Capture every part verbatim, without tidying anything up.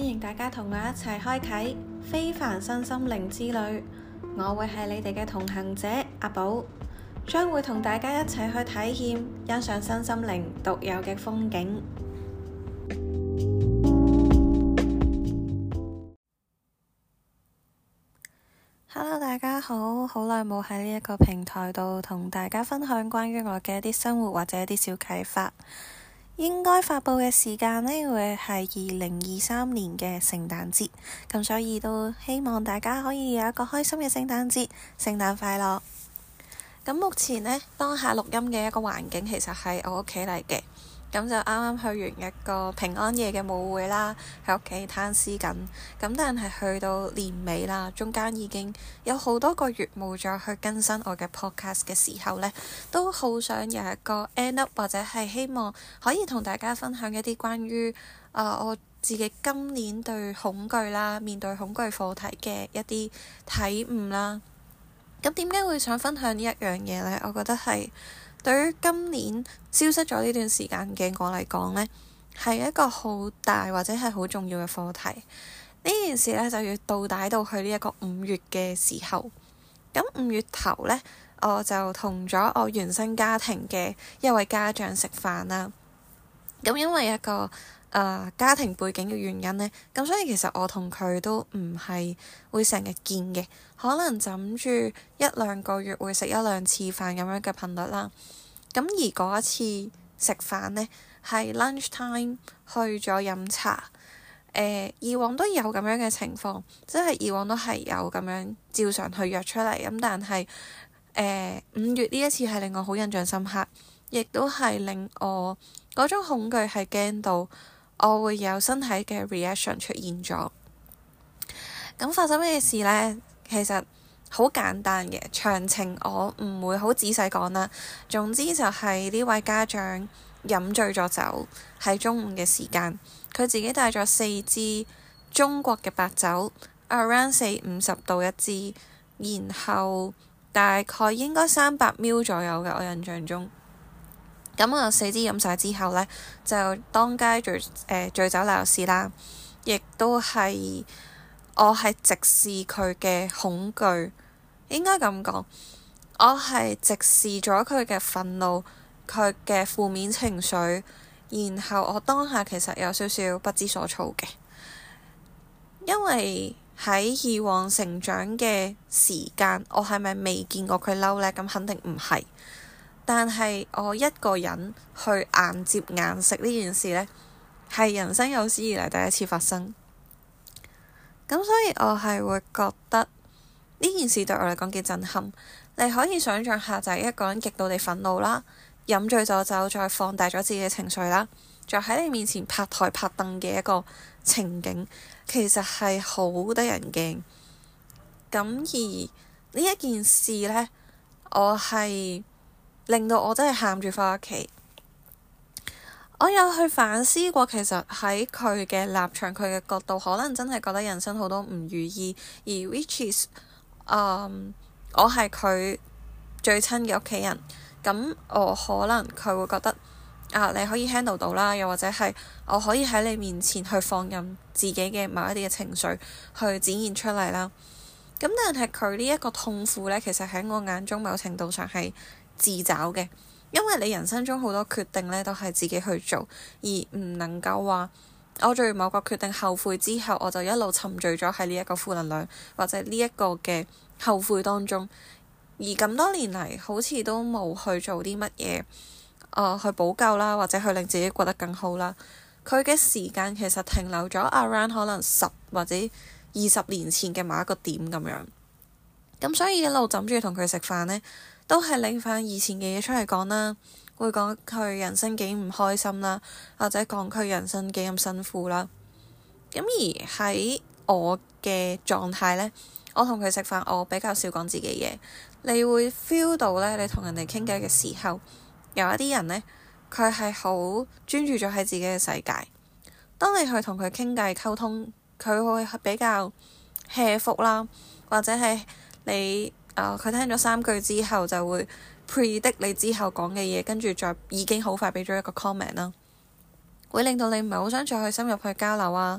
迎大家同我一齊開啟非凡身心靈之旅，我會係你哋嘅同行者阿寶，將會同大家一齊去體驗欣賞身心靈獨有嘅風景。Hello， 大家好，好耐冇喺呢一個平台度同大家分享關於我嘅一啲生活或者一啲小啟發。應該發佈嘅時間呢，會係二零二三年嘅聖誕節，咁所以都希望大家可以有一個開心嘅聖誕節，聖誕快樂。咁目前呢，當下錄音嘅一個環境其實係我屋企嚟嘅，咁就啱啱去完一個平安夜嘅舞會啦，喺屋企攤屍緊。咁但係去到年尾啦，中間已經有好多個月冇再去更新我嘅 podcast 嘅時候呢，都好想有一個 end up，或者係希望可以同大家分享一啲關於啊、呃、我自己今年對恐懼啦，面對恐懼課題嘅一啲體悟啦。咁點解會想分享呢一樣嘢呢？我覺得係對於今年消失咗呢段時間嘅我嚟講呢，係一個好大或者係好重要嘅課題。呢件事呢，就要倒帶到去呢一個五月嘅時候。咁五月頭呢，我就同咗我原生家庭嘅一位家長食飯啦。咁因為一個誒、呃、家庭背景嘅原因呢，咁所以其實我同佢都唔係會成日見嘅，可能就諗住一兩個月會食一兩次飯咁樣嘅頻率啦。咁而嗰一次食飯呢，係 lunch time 去咗飲茶。誒、呃，以往都有咁樣嘅情況，即係以往都係有咁樣照常去約出嚟。咁但係誒五月呢一次係令我好印象深刻，亦都係令我嗰種恐懼係驚到我會有身體嘅 reaction 出現咗。咁發生咩事呢？其實好簡單嘅，詳情我唔會好仔細講啦。總之就係呢位家長飲醉咗酒，喺中午嘅時間，佢自己帶咗四支中國嘅白酒 ，around 四五十度一支，然後大概應該三百 ml 左右嘅，我印象中。咁啊，四支飲晒之後呢，就當街醉誒、呃、醉酒鬧事啦，亦都係我係直視佢嘅恐懼，應該咁講，我係直視咗佢嘅憤怒，佢嘅負面情緒，然後我當下其實有少少不知所措嘅，因為喺以往成長嘅時間，我係咪未見過佢嬲呢？咁肯定唔係。但係我一個人去硬接硬食呢件事呢，係人生有史以嚟第一次發生。咁所以我係會覺得呢件事對我嚟講幾震撼。你可以想像下，就係一個人極度地憤怒啦，飲醉咗酒，再放大咗自己嘅情緒啦，再喺你面前拍台拍凳嘅一個情景，其實係好得人驚。咁而呢一件事呢，我係令到我真係喊住返屋企。我有去反思過，其實喺佢嘅立場、佢嘅角度，可能真係覺得人生好多唔如意，而 which is，嗯，我係佢最親嘅屋企人，咁我可能佢會覺得啊，你可以 handle 到啦，又或者係我可以喺你面前去放任自己嘅某一啲嘅情緒去展現出嚟啦。咁但係佢呢一個痛苦呢，其實喺我眼中某程度上係自找嘅，因為你人生中好多決定呢都係自己去做，而唔能夠話我做完某個決定後悔之後，我就一路沉醉咗喺呢一個負能量或者呢一個嘅後悔當中，而咁多年嚟好似都冇去做啲乜嘢誒去補救啦，或者去令自己過得更好啦。佢嘅時間其實停留咗 around 可能十或者二十年前嘅某一個點咁樣，咁所以一路枕住同佢食飯呢，都係拎翻以前嘅嘢出嚟講啦，會講佢人生幾唔開心啦，或者講佢人生幾咁辛苦啦。咁而喺我嘅狀態呢，我同佢食飯，我比較少講自己嘢。你會 feel 到呢，你同人哋傾偈嘅時候，有一啲人呢，佢係好專注咗喺自己嘅世界。當你去同佢傾偈溝通，佢會比較 hea 福啦，或者係你誒佢、呃、聽咗三句之後就會 predict 你之後講嘅嘢，跟住再已經好快俾咗一個 comment 啦，會令到你唔係好想再去深入去交流啊，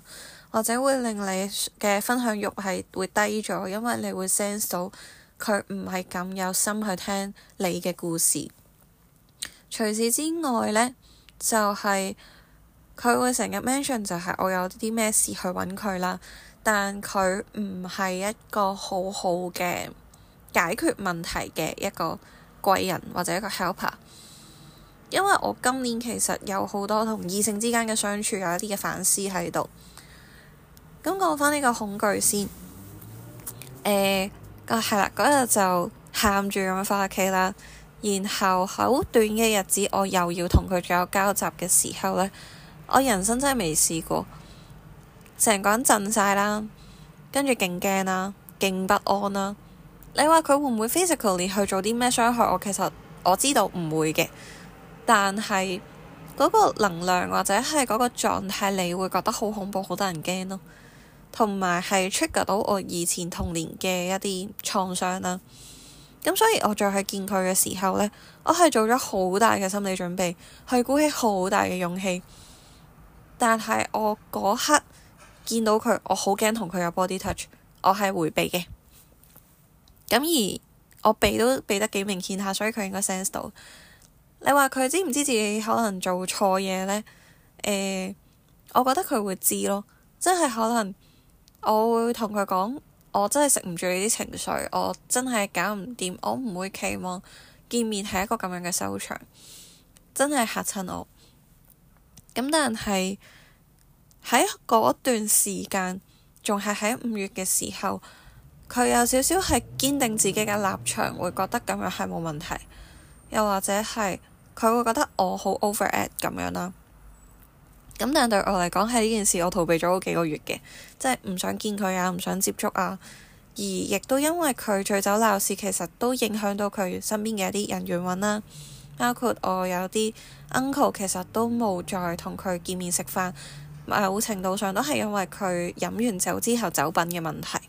或者會令你嘅分享欲係會低咗，因為你會 sense 到佢唔係咁有心去聽你嘅故事。除此之外呢，就係、是、佢會成日 mention 就係我有啲咩事去揾佢啦，但佢唔係一個好好嘅解決問題嘅一個貴人或者一個 helper。因為我今年其實有好多同異性之間嘅相處，有一啲嘅反思喺度。咁講返呢個恐懼先，誒啊係啦，嗰日就喊住咁樣返屋企啦。然後好短嘅日子，我又要同佢再有交集嘅時候呢，我人生真係未試過，成個人震晒啦，跟住勁驚啦，勁不安啦。你話佢會唔會 physically 去做啲咩傷害我？其實我知道唔會嘅。但係嗰個能量或者係嗰個狀態，你會覺得好恐怖，好得人驚咯。同埋係 trigger 到我以前童年嘅一啲創傷啦。咁所以我再去見佢嘅時候呢，我係做咗好大嘅心理準備，去鼓起好大嘅勇氣。但係我嗰刻見到佢，我好驚同佢有 body touch，我係迴避嘅。咁而我避都避得幾明顯下，所以佢應該 sense 到。你話佢知唔知自己可能做錯嘢呢？誒、呃，我覺得佢會知咯，即係可能我會同佢講，我真係食唔住你啲情緒，我真係搞唔掂，我唔會期望見面係一個咁樣嘅收場，真係嚇親我。咁但係喺嗰段時間，仲係喺五月嘅時候，佢有少少係堅定自己嘅立場，會覺得咁樣係冇問題，又或者係佢會覺得我好 overact 咁樣啦。咁但對我嚟講，係呢件事我逃避咗好幾個月嘅，即係唔想見佢啊，唔想接觸啊。而亦都因為佢醉酒鬧事，其實都影響到佢身邊嘅一啲人緣運啦。包括我有啲 uncle 其實都冇再同佢見面食飯，某程度上都係因為佢飲完酒之後酒品嘅問題。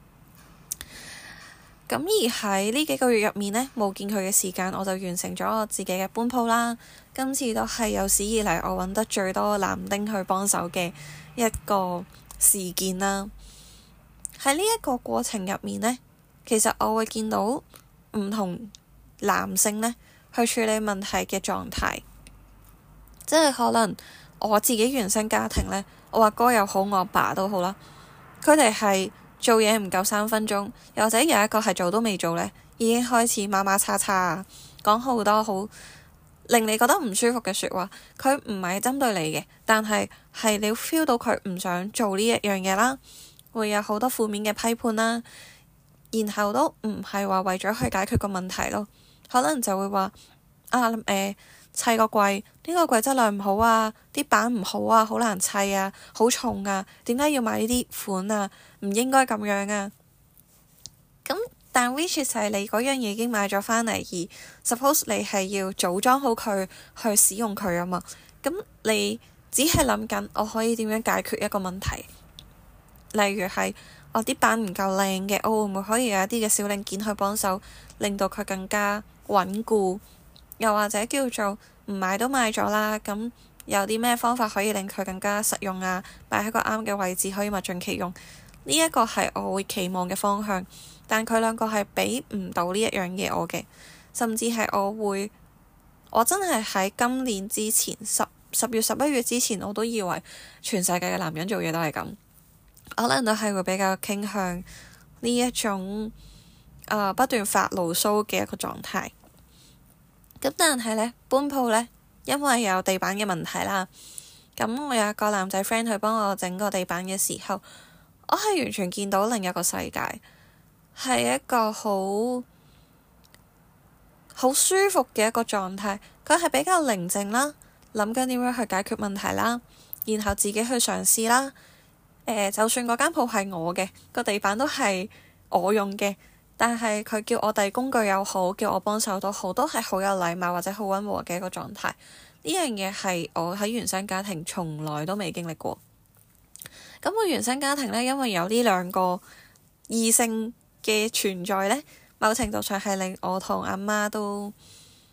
咁而喺呢幾個月入面呢，冇見佢嘅時間，我就完成咗我自己嘅搬鋪啦。今次都係有史以嚟我揾得最多男丁去幫手嘅一個事件啦。喺呢一個過程入面呢，其實我會見到唔同男性呢去處理問題嘅狀態，即係可能我自己原生家庭呢，我阿哥又好，我阿爸都好啦，佢哋係做嘢唔夠三分鐘，又或者有一個係做都未做呢，已經開始馬馬叉叉啊，講好多好令你覺得唔舒服嘅説話。佢唔係針對你嘅，但係係你 feel 到佢唔想做呢一樣嘢啦，會有好多負面嘅批判啦，然後都唔係話為咗去解決個問題咯，可能就會話啊誒、呃、砌個櫃，呢個櫃質量唔好啊，啲板唔好啊，好難砌啊，好重啊，點解要買呢啲款啊？唔應該咁樣啊。咁但 which is 係你嗰樣嘢已經買咗返嚟，而 suppose 你係要組裝好佢去使用佢啊嘛。咁你只係諗緊我可以點樣解決一個問題，例如係我啲板唔夠靚嘅，我會唔會可以有一啲嘅小零件去幫手，令到佢更加穩固？又或者叫做唔買都買咗啦，咁有啲咩方法可以令佢更加實用啊？擺喺個啱嘅位置，可以物盡其用。呢一個係我會期望嘅方向，但佢兩個係俾唔到呢一樣嘢我嘅，甚至係我會，我真係喺今年之前十十月十一月之前，我都以為全世界嘅男人做嘢都係咁，可能都係會比較傾向呢一種、呃、不斷發牢騷嘅一個狀態。咁但係呢，搬鋪呢，因為有地板嘅問題啦，咁我有一個男仔 friend 去幫我整個地板嘅時候，我係完全見到另一個世界，係一個好好舒服嘅一個狀態。佢係比較寧靜啦，諗緊點樣去解決問題啦，然後自己去嘗試啦。誒、呃，就算嗰間鋪係我嘅，個地板都係我用嘅。但係佢叫我遞工具又好，叫我幫手都好，都係好有禮貌或者好溫和嘅一個狀態。呢樣嘢係我喺原生家庭從來都未經歷過。咁我原生家庭呢，因為有呢兩個異性嘅存在呢，某程度上係令我同阿媽都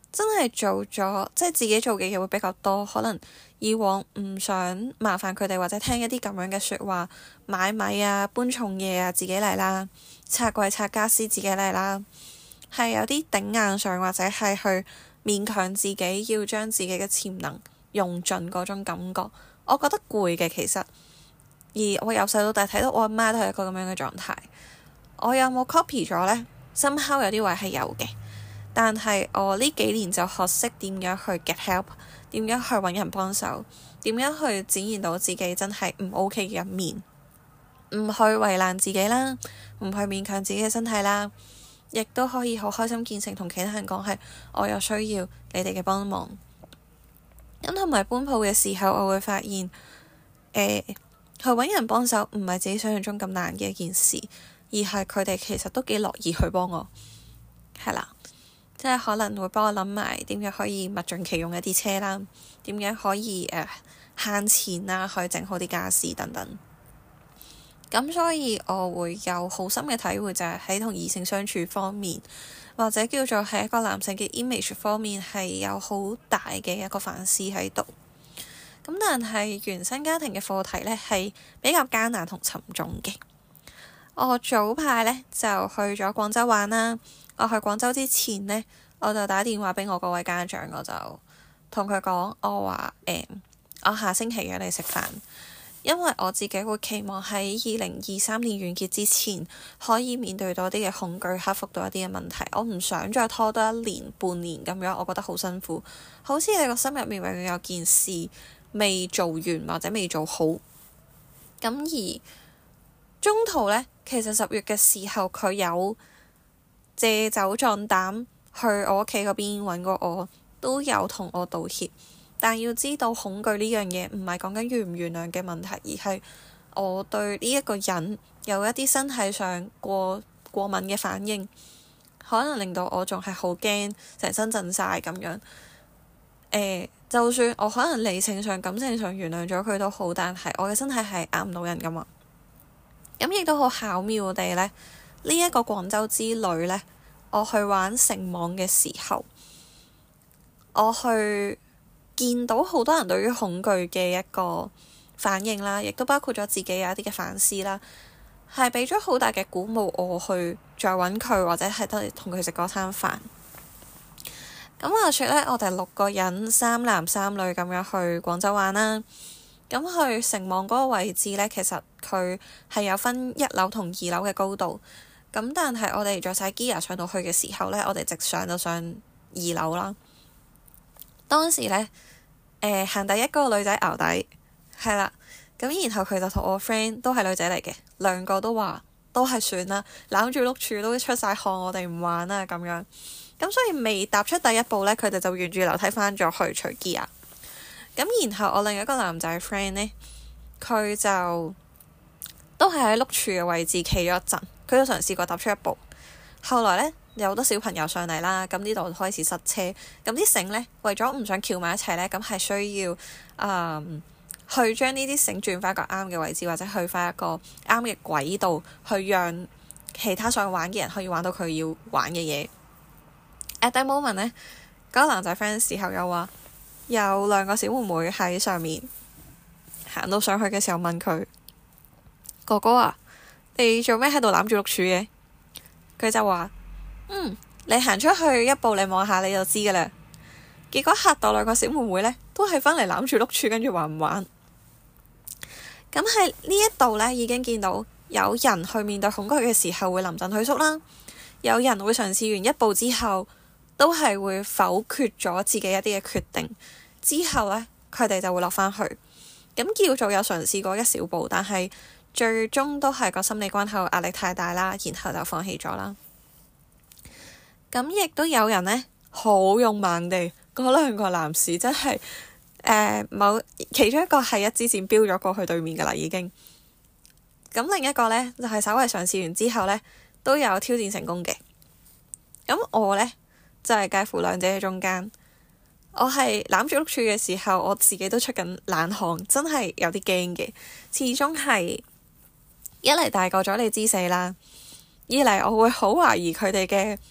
真係做咗，即係自己做嘅嘢會比較多。可能以往唔想麻煩佢哋，或者聽一啲咁樣嘅説話，買米啊、搬重嘢啊，自己嚟啦；拆櫃、拆家私，自己嚟啦。係有啲頂硬上，或者係去勉強自己要將自己嘅潛能用盡嗰種感覺，我覺得攰嘅其實。而我由細到大睇到我阿媽都係一個咁樣嘅狀態。我有冇 copy 咗呢？somehow有啲位係有嘅。但係我呢幾年就學識點樣去 get help， 點樣去揾人幫手，點樣去展現到自己真係唔 OK 嘅一面，唔去為難自己啦，唔去勉強自己嘅身體啦，亦都可以好開心見誠同其他人講係我有需要你哋嘅幫忙。咁同埋搬鋪嘅時候，我會發現誒、呃、去揾人幫手唔係自己想象中咁難嘅一件事，而係佢哋其實都幾樂意去幫我，係啦。即係可能會幫我諗埋點樣可以物盡其用一啲車啦，點樣可以誒慳錢啦，可以整好啲家私等等。咁所以我會有好深嘅體會，就係喺同異性相處方面，或者叫做係一個男性嘅 image 方面，係有好大嘅一個反思喺度。咁但係原生家庭嘅課題呢，係比較艱難同沉重嘅。我早排呢，就去咗廣州玩啦。我去廣州之前呢，我就打電話俾我嗰位家長，我就同佢講，我話誒、欸，我下星期約你食飯，因為我自己會期望喺二零二三年完結之前，可以面對到啲嘅恐懼，克服到一啲嘅問題。我唔想再拖多一年半年咁樣，我覺得好辛苦，好似你個心入面永遠有件事未做完或者未做好。咁而中途呢，其實十月嘅時候佢有借酒壯膽去我屋企嗰邊揾過我，都有同我道歉。但要知道恐懼呢樣嘢唔係講緊原唔原諒嘅問題，而係我對呢一個人有一啲身體上過過敏嘅反應，可能令到我仲係好驚，成身震晒咁樣。呃，就算我可能理性上、感性上原諒咗佢都好，但係我嘅身體係呃唔到人噶嘛。咁亦都好巧妙地呢。呢一個廣州之旅呢，我去玩城網嘅時候，我去見到好多人對於恐懼嘅一個反應啦，亦都包括咗自己有一啲嘅反思啦，係俾咗好大嘅鼓舞我去再揾佢，或者係得同佢食嗰餐飯。咁話說呢，我哋六個人三男三女咁樣去廣州玩啦。咁去城網嗰個位置呢，其實佢係有分一樓同二樓嘅高度。咁但係我哋着晒 gear 上到去嘅時候呢，我哋直上就上二樓啦。當時呢，誒、呃、行第一嗰個女仔淆底，係啦。咁然後佢就同我 friend 都係女仔嚟嘅，兩個都話都係算啦，攬住碌柱都出晒汗，我哋唔玩啦咁樣。咁所以未踏出第一步呢，佢哋就沿住樓梯翻咗去除 gear。咁然後我另一個男仔 friend 呢，佢就都係喺碌柱嘅位置企咗一陣。佢都嘗試過踏出一步，後來呢，有好多小朋友上嚟啦，咁呢度開始塞車，咁啲繩呢，為咗唔想翹埋一齊呢，咁係需要誒、嗯、去將呢啲繩轉翻一個啱嘅位置，或者去翻一個啱嘅軌道，去讓其他想玩嘅人可以玩到佢要玩嘅嘢。At that moment 呢，嗰、嗰個男仔 friend 時候又話有兩個小妹妹喺上面行到上去嘅時候問佢：哥哥啊，你做咩喺度攬住碌柱嘅？佢就話：嗯，你行出去一步，你望下你就知㗎啦。結果嚇到兩個小妹妹呢，都係返嚟攬住碌柱，跟住玩唔玩？咁喺呢一度呢，已經見到有人去面對恐懼嘅時候會臨陣退縮啦，有人會嘗試完一步之後，都係會否決咗自己一啲嘅決定，之後呢，佢哋就會落返去。咁叫做有嘗試過一小步，但係最終都係個心理關口壓力太大啦，然後就放棄咗啦。咁亦都有人呢，好勇猛地，嗰兩個男士真係誒、呃、某其中一個係一支箭飆咗過去對面㗎啦，已經。咁另一個呢，就係、是、稍微嘗試完之後呢，都有挑戰成功嘅。咁我呢，就係、是、介乎兩者嘅中間。我係攬住碌柱嘅時候，我自己都出緊冷汗，真係有啲驚嘅。始終係一嚟大個咗，你知死啦；二嚟我會好懷疑佢哋嘅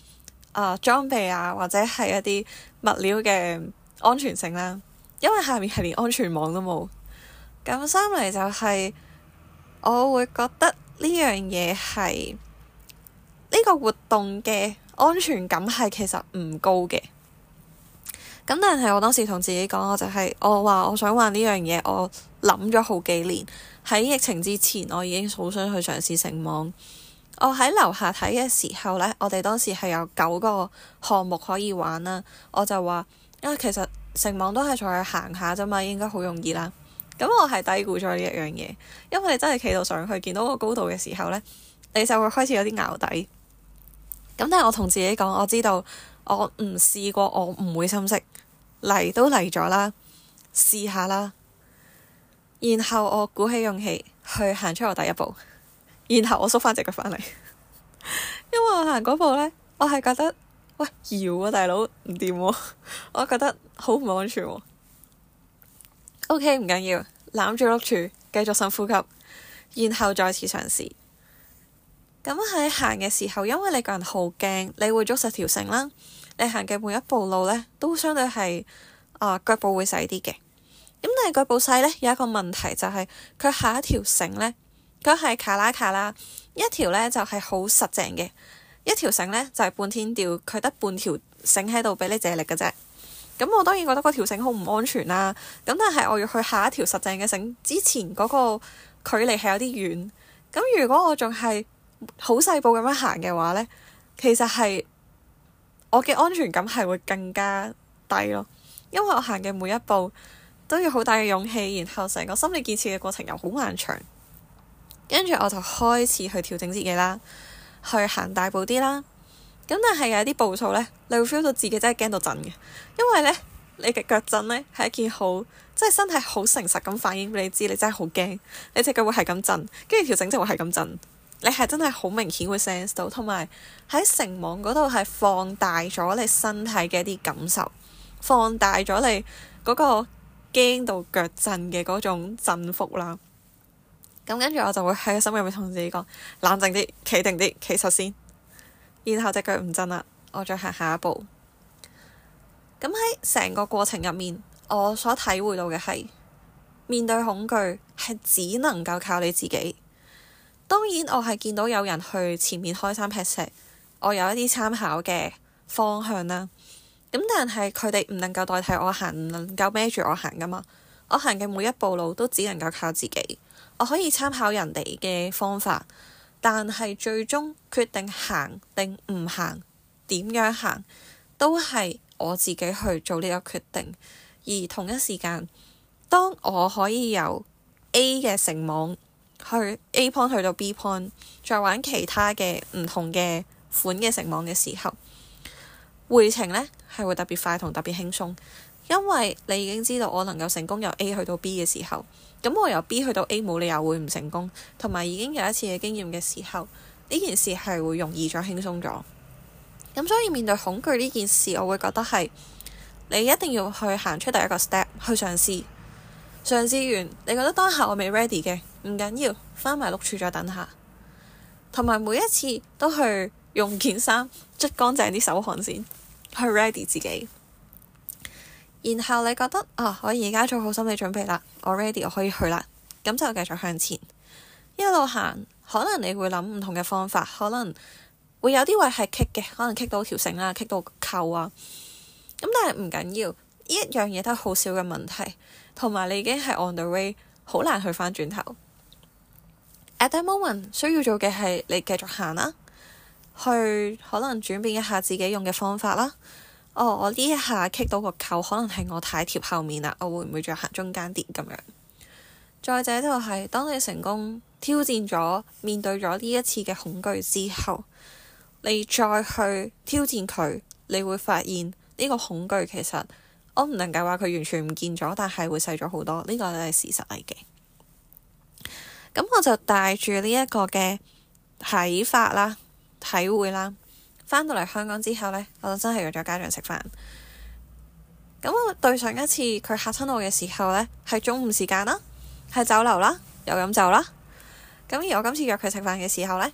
啊裝備啊，或者係一啲物料嘅安全性啦，因為下面係連安全網都冇。咁三嚟就係、是、我會覺得呢樣嘢係呢個活動嘅安全感係其實唔高嘅。咁但係我當時同自己講，我就係、是、我話我想玩呢樣嘢，我諗咗好幾年。喺疫情之前，我已經好想去嘗試繩網。我喺樓下睇嘅時候呢，我哋當時係有九個項目可以玩啦。我就話啊，其實繩網都係再去行下啫嘛，應該好容易啦。咁我係低估咗呢一樣嘢，因為你真係企到上去見到個高度嘅時候呢，你就會開始有啲淆底。咁但係我同自己講，我知道我唔試過，我唔會心息。嚟都嚟咗啦，試下啦。然後我鼓起勇氣去行出我第一步，然後我縮翻隻腳翻嚟，因為我行嗰步呢，我係覺得喂搖啊大佬唔掂喎，我覺得好唔安全喎、啊。OK 唔緊要，攬住碌柱繼續深呼吸，然後再次嘗試。咁喺行嘅時候，因為你個人好驚，你會捉實條繩啦。你行嘅每一步路呢，都相對係啊、呃、腳步會細啲嘅。咁但係腳步細呢，有一個問題就係、是、佢下一條繩呢，佢係卡拉卡啦，一條呢就係、是、好實淨嘅，一條繩呢就係、是、半天吊，佢得半條繩喺度俾你借力嘅啫。咁我當然覺得嗰條繩好唔安全啦。咁但係我要去下一條實淨嘅繩之前嗰個距離係有啲遠。咁如果我仲係好細步咁樣行嘅話呢，其實係我嘅安全感係會更加低咯，因為我行嘅每一步都要好大嘅勇氣，然後成個心理建設嘅過程又好漫長。跟住我就開始去調整自己啦，去行大步啲啦。咁但係有啲步數呢，你會 feel 到自己真係驚到震嘅，因為呢，你嘅腳震呢係一件好即係身體好誠實咁反映俾你知，你真係好驚，你隻腳會係咁震，跟住條繩就會係咁震。你係真係好明顯會 sense 到，同埋喺繩網嗰度係放大咗你身體嘅一啲感受，放大咗你嗰個驚到腳震嘅嗰種振幅啦。咁跟住我就會喺心入面同自己講，冷靜啲，企定啲，企實先，然後隻腳唔震啦，我再行下一步。咁喺成個過程入面，我所體會到嘅係面對恐懼係只能夠靠你自己。當然我係見到有人去前面開山劈石，我有一啲參考嘅方向啦。咁但係佢哋唔能夠代替我行，唔能夠孭住我行噶嘛。我行嘅每一步路都只能夠靠自己。我可以參考人哋嘅方法，但係最終決定行定唔行，點樣行，都係我自己去做呢個決定。而同一時間，當我可以由 A 嘅繩網去 A point 去到 B point， 再玩其他嘅唔同嘅款嘅繩網嘅時候，回程呢係會特別快同特別輕鬆，因為你已經知道我能夠成功由 A 去到 B 嘅時候，咁我由 B 去到 A 冇理由會唔成功，同埋已經有一次嘅經驗嘅時候，呢件事係會容易咗、輕鬆咗。咁所以面對恐懼呢件事，我會覺得係你一定要去行出第一個 step 去嘗試。嘗試完，你覺得當下我未 ready 嘅，唔緊要，翻埋碌柱再等下。同埋每一次都去用件衫捽乾淨啲手汗先，去 ready 自己。然後你覺得啊，我而家做好心理準備啦，我 ready， 我可以去啦，咁就繼續向前一路行。可能你會諗唔同嘅方法，可能會有啲位係棘嘅，可能棘到條繩啦，棘到扣啊。咁但係唔緊要，呢一樣嘢都係好少嘅問題。同埋你已經係 on the way， 好難去翻轉頭。At that moment 需要做嘅係你繼續行啦，去可能轉變一下自己用嘅方法啦。哦，我呢一下棘到個扣，可能係我太貼後面啦，我會唔會再行中間啲咁樣？再者就係、是、當你成功挑戰咗、面對咗呢一次嘅恐懼之後，你再去挑戰佢，你會發現呢個恐懼其實我唔能夠話佢完全唔見咗，但係會細咗好多，呢、這個係事實嚟嘅。咁我就帶住呢一個嘅睇法啦、體會啦，返到嚟香港之後呢，我就真係約咗家長食飯。咁我對上一次佢嚇親我嘅時候呢，係中午時間啦，係酒樓啦，有飲酒啦。咁而我今次約佢食飯嘅時候呢，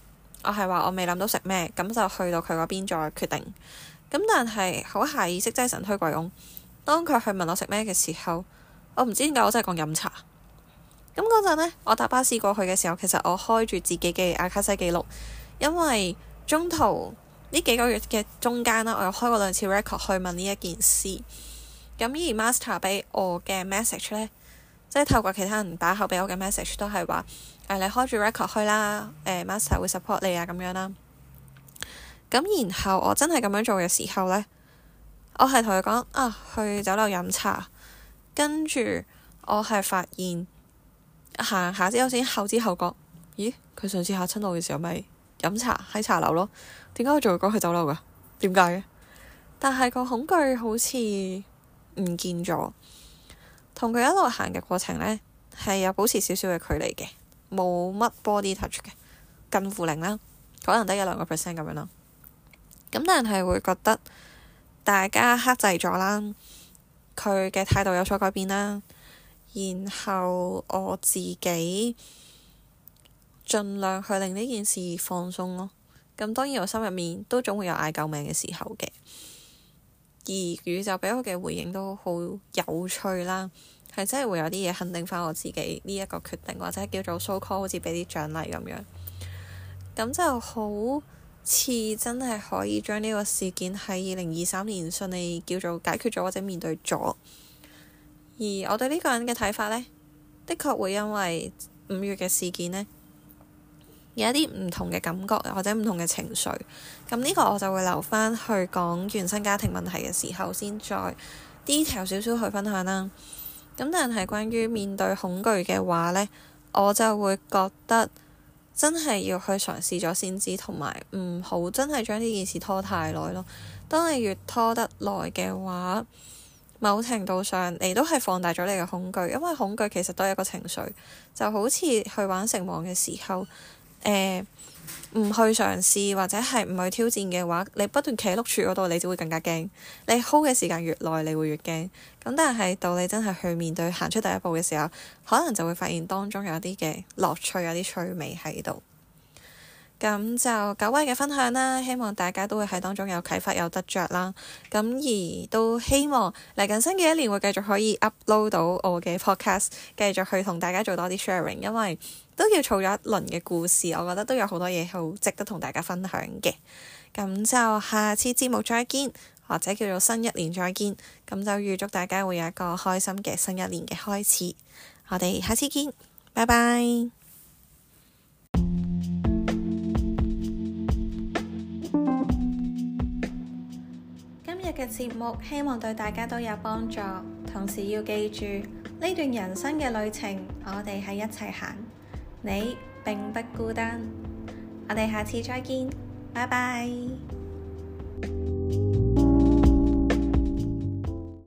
我係話我未諗到食咩，咁就去到佢嗰邊再決定。咁但係好下意識，真係神推鬼擁。當佢去問我食咩嘅時候，我唔知點解我真係講飲茶。咁嗰陣呢，我搭巴士過去嘅時候，其實我開住自己嘅阿卡西記錄，因為中途呢幾個月嘅中間啦，我有開過兩次 record 去問呢一件事。咁而 master 俾我嘅 message 呢，即係透過其他人打後俾我嘅 message 都係話誒，你開住 record 去啦，誒、呃、master 會 support 你啊咁樣啦。咁然後我真係咁樣做嘅時候呢，我係同佢講啊，去酒樓飲茶，跟住我係發現行下之後先後知後覺，咦？佢上次嚇親我嘅時候咪飲茶喺茶樓咯，點解我仲會講去酒樓㗎？點解嘅？但係個恐懼好似唔見咗，同佢一路行嘅過程呢，係有保持少少嘅距離嘅，冇乜 body touch 嘅，近乎零啦，可能得一兩個 percent 咁樣啦。咁但係會覺得大家克制咗啦，佢嘅態度有所改變啦，然後我自己盡量去令呢件事放鬆咯。咁當然我心入面都總會有嗌救命嘅時候嘅，而宇宙俾我嘅回應都好有趣啦，係真係會有啲嘢肯定翻我自己呢一個決定，或者叫做 so call 好似俾啲獎勵咁樣，咁就好似真係可以將呢個事件喺二零二三年順利叫做解決咗或者面對咗。而我對呢個人嘅睇法呢，的確會因為五月嘅事件呢，有一啲唔同嘅感覺或者唔同嘅情緒。咁呢個我就會留翻去講原生家庭問題嘅時候先再 detail 少少去分享啦。咁但係關於面對恐懼嘅話呢，我就會覺得真係要去嘗試咗先知，同埋唔好真係將呢件事拖太耐咯。當你越拖得耐嘅話，某程度上你都係放大咗你嘅恐懼，因為恐懼其實都係一個情緒，就好似去玩城隍嘅時候，誒唔去嘗試或者係唔去挑戰嘅話，你不斷企喺碌柱嗰度，你只會更加驚。你 hold 嘅時間越耐，你會越驚。咁但係到你真係去面對行出第一步嘅時候，可能就會發現當中有啲嘅樂趣，有啲趣味喺度。咁就久違嘅分享啦，希望大家都會喺當中有啟發有得着啦。咁而都希望嚟緊新嘅一年會繼續可以 upload 到我嘅 podcast， 繼續去同大家做多啲 sharing， 因為都要儲咗一輪嘅故事，我覺得都有好多嘢好值得同大家分享嘅。咁就下次節目再見，或者叫做新一年再見。咁就預祝大家會有一個開心嘅新一年嘅開始。我哋下次見，拜拜。今日嘅節目希望對大家都有幫助，同時要記住呢段人生嘅旅程，我哋係一齊行，你並不孤單。我哋下次再見，拜拜。